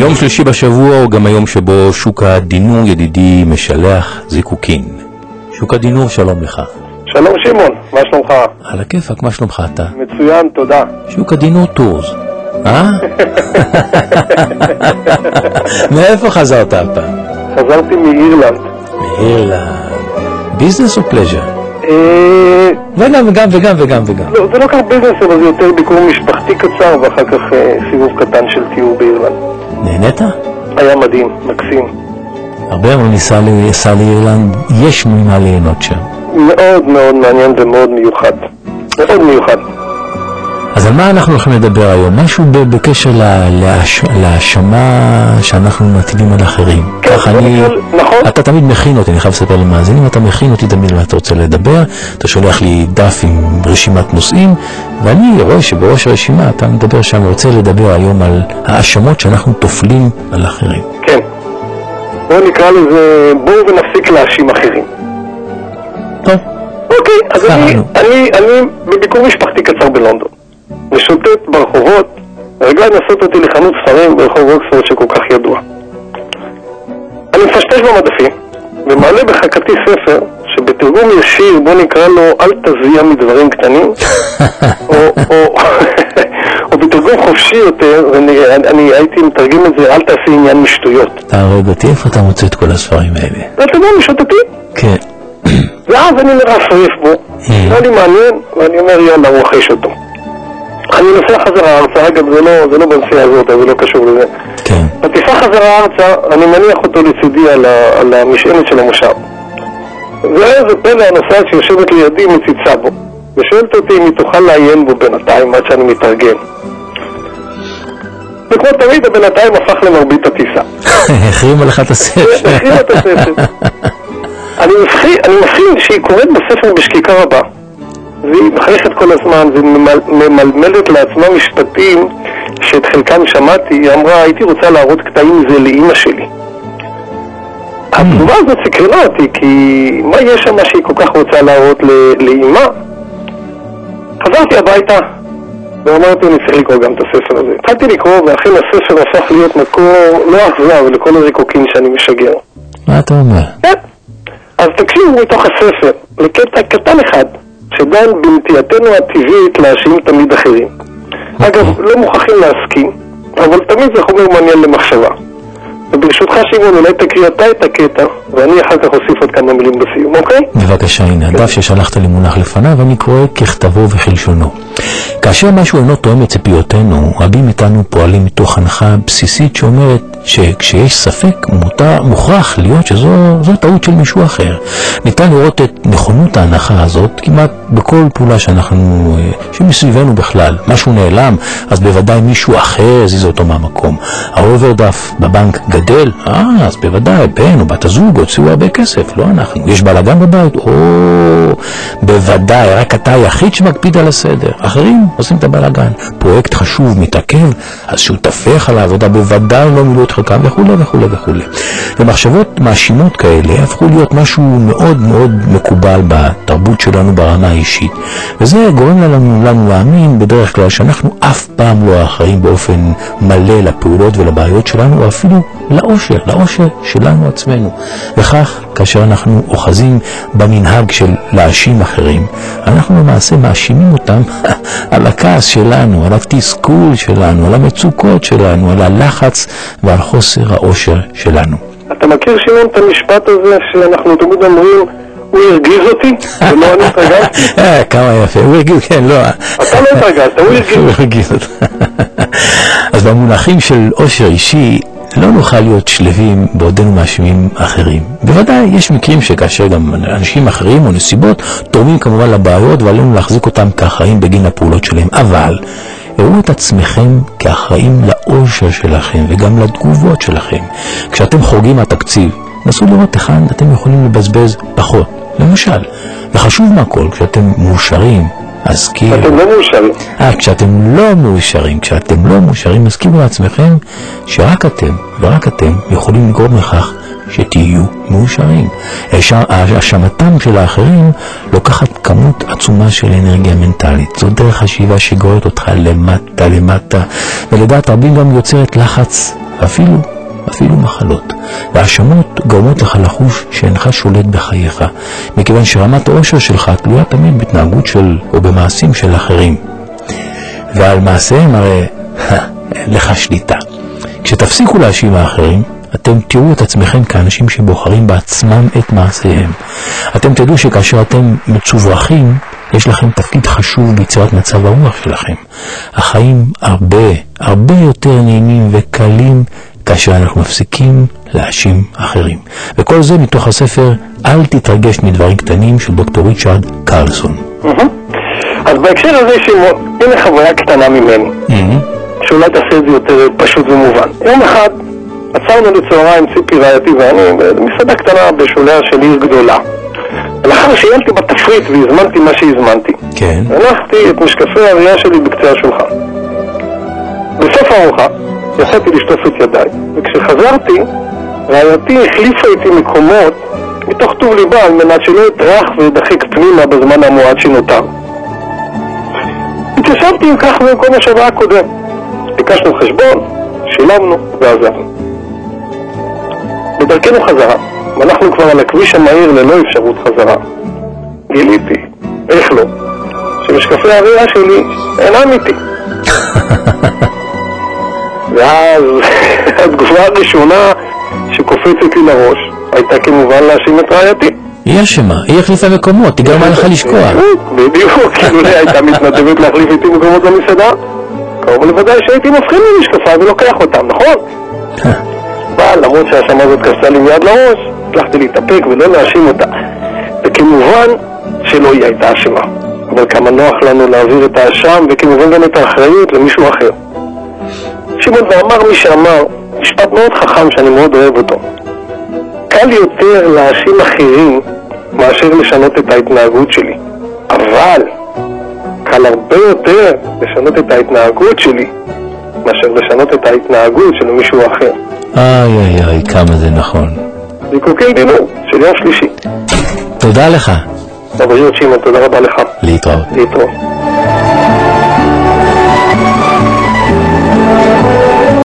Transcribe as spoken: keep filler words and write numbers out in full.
יום שלישי בשבוע הוא גם היום שבו שוק הדינור ידידי משלח זיקוקין. שוק הדינור, שלום לך. שלום שמעון, מה שלומך? על הכיפק, מה שלומך אתה? מצוין, תודה. שוק הדינור טורס, אה? מאיפה חזרת הפעם? חזרתי מאירלנד. מאירלנד. ביזנס או פלז'ר? וגם וגם וגם וגם וגם. לא, זה לא כך ביזנס, אבל זה יותר ביקור משפחתי קצר, ואחר כך סיבוב קטן של טיור באירלנד. נהנית? היה מדהים, מקסים. הרבה מאוד ניסה לאירלנד, יש ממה ליהנות שם. מאוד מאוד מעניין ומאוד מיוחד. מאוד מיוחד. אז על מה אנחנו הולכים לדבר היום? משהו בקשר להאשמה שאנחנו מטילים על אחרים. כן, אני... נכון. אתה תמיד מכין אותי, אני חייב לספר למאזינים, אתה מכין אותי תמיד מה אתה רוצה לדבר, אתה שולח לי דף עם רשימת נושאים, ואני רואה שבראש הרשימה אתה מדבר שם, רוצה לדבר היום על האשמות שאנחנו תופלים על אחרים. כן. בואו נקרא לזה, בואו ונפסיק להאשים אחרים. טוב. אוקיי, אז אני, אני, אני בביקור משפחתי קצר בלונדון. משוטט ברחובות, הרגליים נסות אותי לחנות ספרים ברחוב אוקספורד שכל כך ידוע. אני מפשטש במדפים ומעלה בחכתי ספר שבתרגום ישיר, בוא נקרא לו אל תזיע מדברים קטנים, או, או, או בתרגום חופשי יותר, אני, אני הייתי מתרגם את זה, אל תעשי עניין משטויות. תהרוג אותי, איפה אתה מוצא את כל הספרים האלה? אתה יודע, משוטטים? כן. ואז אני מרפרף בו, לא לי מעניין, ואני אומר יאללה, הוא אחש אותו. אני נוסע חזרה ארצה, אגב זה לא, זה לא בנסיעה הזאת, זה לא קשור לזה. כן. בטיסה חזרה ארצה, אני מניח אותו לצידי על, ה, על המשענת של המושב. ואיזה פלא הנוסעת שיושבת לידי מציצה בו, ושואלת אותי אם היא תוכל לעיין בו בינתיים עד שאני מתרגם. וכמו תמיד הבינתיים הפך למרבית הטיסה. החרימה לך את הספר. החרימה את הספר. אני מפחיד, אני מפחיד שהיא קוראת בספר בשקיקה רבה. והיא מחייכת כל הזמן, וממלמלת לעצמה משפטים שאת חלקם שמעתי. היא אמרה, הייתי רוצה להראות קטעים מזה לאמא שלי. התגובה הזאת סקרנה אותי, כי מה יש שם שהיא כל כך רוצה להראות לאמא? חזרתי הביתה, ואמרתי, אני צריך לקרוא גם את הספר הזה. התחלתי לקרוא, ואכן הספר הפך להיות מקור לא אכזב לכל הזיקוקין שאני משגר. מה אתה אומר? כן. אז תקשיבו מתוך הספר, לקטע קטן אחד, שדן בנטייתנו הטבעית להאשים תמיד אחרים. אגב, לא מוכרחים להסכים, אבל תמיד זה חומר מעניין למחשבה. וברשותך שמעון, אולי תקריא אתה את הקטע, ואני אחר כך אוסיף עוד כמה מילים בסיום, אוקיי? בבקשה, הנה, הדף ששלחת לי מונח לפניו, ואני קורא ככתבו וכלשונו. כאשר משהו אינו תואם את ציפיותינו, רבים איתנו פועלים מתוך הנחה בסיסית שאומרת שכשיש ספק מותר, מוכרח להיות שזו טעות של מישהו אחר. ניתן לראות את נכונות ההנחה הזאת כמעט בכל פעולה שאנחנו, שמסביבנו בכלל. משהו נעלם, אז בוודאי מישהו אחר זיז אותו מהמקום. האוברדרפט בבנק גדל, אה, אז בוודאי בן או בת הזוג הוציאו הרבה כסף, לא אנחנו. יש בלגן בבית, או, בוודאי, רק אתה היחיד שמקפיד על הסדר. אחרים עושים את הבלגן. פרויקט חשוב מתעכב, אז שותפיך על העבודה בוודאי לא מילאו את חלקם וכו' וכו' וכו'. ומחשבות מאשימות כאלה הפכו להיות משהו מאוד מאוד מקובל בתרבות שלנו ברמה האישית. וזה גורם לנו, לנו להאמין בדרך כלל שאנחנו אף פעם לא אחראים באופן מלא לפעולות ולבעיות שלנו, או אפילו לאושר, לאושר שלנו עצמנו. וכך, כאשר אנחנו אוחזים במנהג של להאשים אחרים, אנחנו למעשה מאשימים אותם על הכעס שלנו, על התסכול שלנו, על המצוקות שלנו, על הלחץ ועל חוסר האושר שלנו. אתה מכיר שמעון את המשפט הזה שאנחנו תמיד אומרים, הוא הרגיז אותי, ולא אני התרגזתי? כמה יפה, הוא הרגיז, כן, לא. אתה לא התרגזת, הוא הרגיז. הוא הרגיז אותי. אז במונחים של אושר אישי, לא נוכל להיות שלבים בעודנו מאשימים אחרים. בוודאי יש מקרים שכאשר גם אנשים אחרים או נסיבות תורמים כמובן לבעיות, ועלינו להחזיק אותם כאחראים בגין הפעולות שלהם. אבל הראו את עצמכם כאחראים לאושר שלכם וגם לתגובות שלכם. כשאתם חורגים מהתקציב, נסו לראות היכן אתם יכולים לבזבז פחות. למשל, וחשוב מהכל, כשאתם מאושרים, אז כאילו... אתם לא מאושרים. אה, כשאתם לא מאושרים, כשאתם לא מאושרים, אז כאילו לעצמכם שרק אתם ורק אתם יכולים לגרום לכך שתהיו מאושרים. האשמתם של האחרים לוקחת כמות עצומה של אנרגיה מנטלית. זו דרך חשיבה שגוררת אותך למטה למטה, ולדעת רבים גם יוצרת לחץ, אפילו אפילו מחלות. והאשמות גורמות לך לחוש שאינך שולט בחייך, מכיוון שרמת האושר שלך תלויה תמיד בהתנהגות של או במעשים של אחרים. ועל מעשיהם הרי אין לך שליטה. כשתפסיקו להאשים האחרים, אתם תראו את עצמכם כאנשים שבוחרים בעצמם את מעשיהם. אתם תדעו שכאשר אתם מצוברחים, יש לכם תפקיד חשוב ביצירת מצב הרוח שלכם. החיים הרבה, הרבה יותר נעימים וקלים כאשר אנחנו מפסיקים להאשים אחרים. וכל זה מתוך הספר אל תתרגש מדברים קטנים של דוקטור ריצ'רד קרלסון. אז בהקשר הזה שמעון, הנה חוויה קטנה ממני, שאולי תעשה את זה יותר פשוט ומובן. יום אחד עצרנו לצהריים ציפי רעייתי ואני במסעדה קטנה בשוליה של עיר גדולה. ולאחר שיילתי בתפריט והזמנתי מה שהזמנתי, כן. הנחתי את משקפי הראייה שלי בקצה השולחן. בסוף הארוחה יצאתי לשטוף את ידיי, וכשחזרתי רעייתי החליפה איתי מקומות מתוך טוב ליבה על מנת שלא יטרח וידחק פנימה בזמן המועד שנותר. התיישבתי עם כך במקום השבוע הקודם, ביקשנו חשבון, שילמנו ועזבנו. בדרכנו חזרה, ואנחנו כבר על הכביש המהיר ללא אפשרות חזרה, גיליתי, איך לא, שמשקפי הראייה שלי אינם איתי. ואז התגובה הראשונה שקופצת לי לראש הייתה כמובן להאשים את רעייתי. היא אשמה, היא החליפה מקומות, היא גרמה לך לשקוע. בדיוק, כאילו לי הייתה מתנדבת להחליף איתי מקומות במסעדה, קרוב לוודאי שהייתי מבחין ממשקפיי ולוקח אותם, נכון? אבל למרות שהאשמה הזאת קפצה לי מיד לראש, הצלחתי להתאפק ולא להאשים אותה. וכמובן שלא היא הייתה אשמה, אבל כמה נוח לנו להעביר את האשם וכמובן גם את האחריות למישהו אחר. שמעון, ואמר מי שאמר משפט מאוד חכם שאני מאוד אוהב אותו: קל יותר להאשים אחרים מאשר לשנות את ההתנהגות שלי, אבל קל הרבה יותר לשנות את ההתנהגות שלי מאשר לשנות את ההתנהגות של מישהו אחר. איי איי איי, כמה זה נכון. זיקוקי דינור של יום שלישי. תודה לך. לבריאות שמעון, תודה רבה לך. להתראות. להתראות.